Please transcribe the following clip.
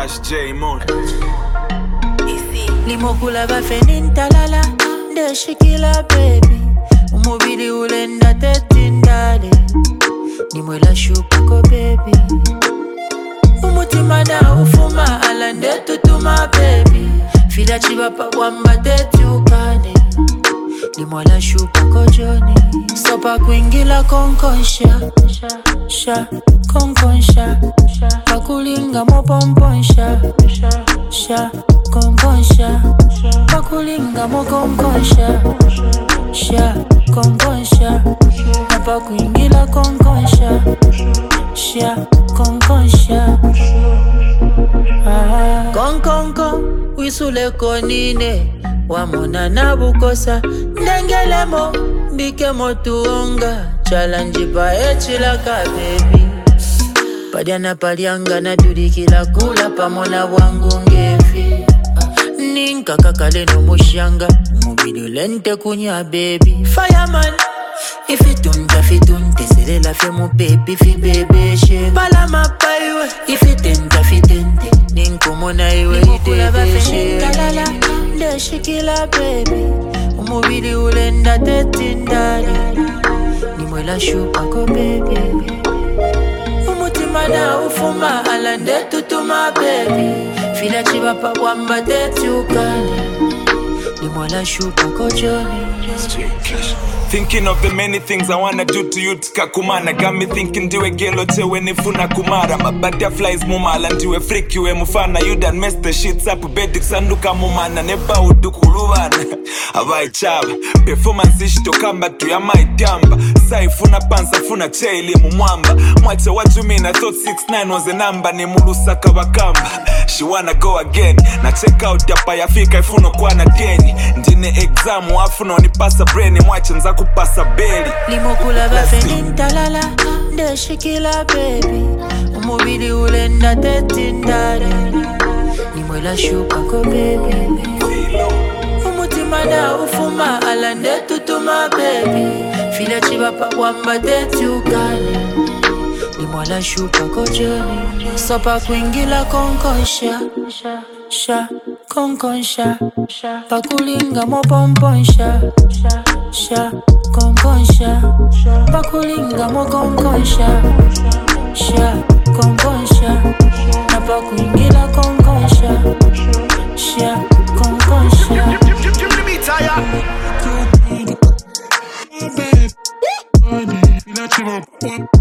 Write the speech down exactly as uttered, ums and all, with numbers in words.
Ash J Mon. Limokula bafenin talala de shikila baby. Umubili ulenda tetindale. Nimwela shupako baby. Umutima na ufuma alande tutuma baby. Fila chiba pa wamba tetukane. Nimwela shupako Johnny. Sopa kuingila konkonsha. Sha, konkonsha. Pakulinga mopomponsha. Sha, konkonsha. Pakulinga mokonkonsha. Sha, konkonsha. Pakuingila konkonsha. Sha, konkonsha. Ah, konkonko, wisule konine. Wamona na bukosa. Ndengelemo, bike motuonga. Challenge pa echila ka baby. Padiana palianga na dudikila kula pamona wangu ngefi. Ninka kakale no mushanga. Mubili lente kunya baby. Fireman. Ifitunja fitunte serela fe mu baby fi bebe she. Palama paiwe. Ifitenta fitente. Ninko mona iwe ite she. Talala de shikila baby. Umubili ulenda tetindali. Nimwela shupako baby. Umutima na ufuma alande tutuma baby. Fila chiba pa wamba tetukane. Nimwela shupako Johnny. Thinking of the many things I wanna do to you tikakumana. Got me thinking diwe gelo tewe nifuna kumara. My butterflies mumala ndiwe freaky we mufana. You done messed the shits up bedik sanduka mumana. Neba udukuluwana Hawaii chaba performance ishito kamba tu ya maitamba. Saifuna pansa funa chaili mumwamba. Mwache what you mean I thought six nine was a number. Ni mulusaka wakamba. She wanna go again. Na check out yapa yafika ifuno kwa na deni. Ndine exam wafuno ni pasa brain. Mwache nza kupasa beli. Limokula bafenin talala de shikila baby. Umubili ulenda tetindale. Nimwela shupako baby. Umutima na ufuma alande tutuma baby. Fila chiba pa wamba tetukane. Nimwela shupako Johnny. Sopa kuingila konkonsha. Sha, konkonsha. Pakulinga mopomponsha. Sha, konkonsha. Pakulinga mokonkonsha. Sha, konkonsha. Napakuingila konkonsha. Sha, konkonsha. Give me the beat, Aya. Too bad. Oh, babe. Honey, let's give up.